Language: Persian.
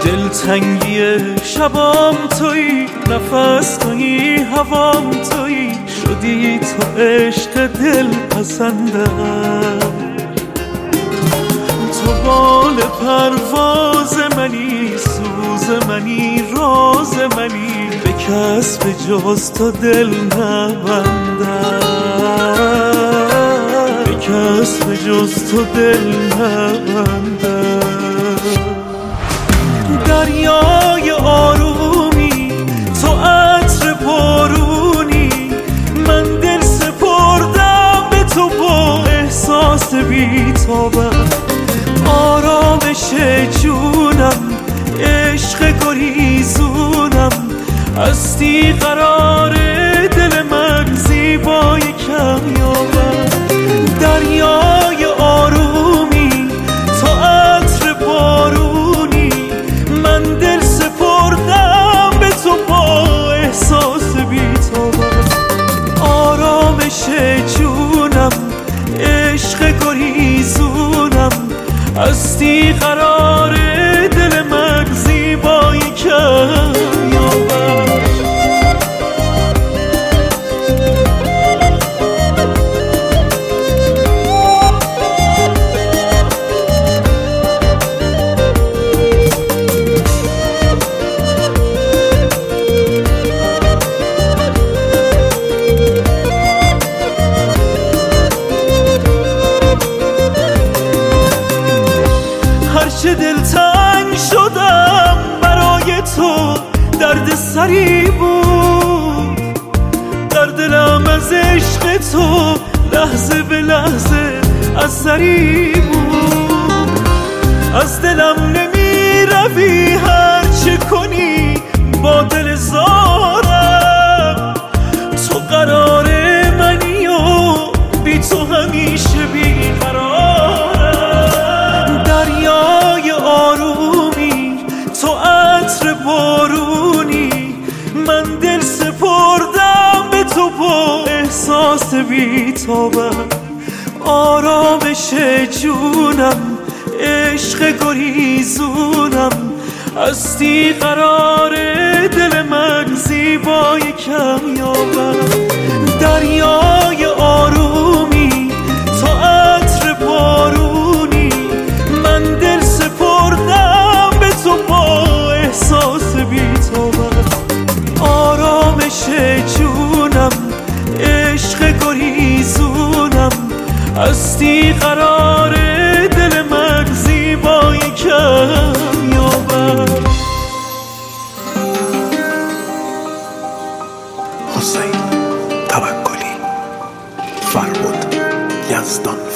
دلتنگی شبام تویی، نفس تویی، هوام تویی، شدی تو عشق دل پسندم. تو بال پرواز منی، سوز منی، راز منی، به کس به جز تو دل نبندم، به کس به جز تو دل نبندم. دریای آرومی، تو عطر بارونی، من دل سپردم به تو با احساس بی‌تابم. آرامش جونم، عشق گریزونم، هستی قرار دل من، زیبای کمیابم. دریای آرومی، تو عطر بارونی، من دل سپردم به تو با احساس بی‌تابم. آرامش جونم، عشق گریزونم، هستی قرار دل من، زیبای کمیابم. هرچه دلتنگ شدم برای تو، درد سری بود در دلم از عشق تو، لحظه به لحظه اثری بود. از دلم نمی روی، هرچه کنی با دل زارم. تو قرار منی و بی تو همیشه بی قرارم. دریای آرومی، تو عطر بارونی، من دل سپردم به تو با احساس بی‌تابم. آرامش جونم، عشق گریزونم، هستی قرار دل من، زیبای کمیابم. دریای آرومی، تو عطر بارونی، من دل سپردم به تو با احساس بی‌تابم. آرامش جونم، عشق گریزونم، هستی قرار دل من، زیبای کمیابم. حسین توکلی، فربد یزدان.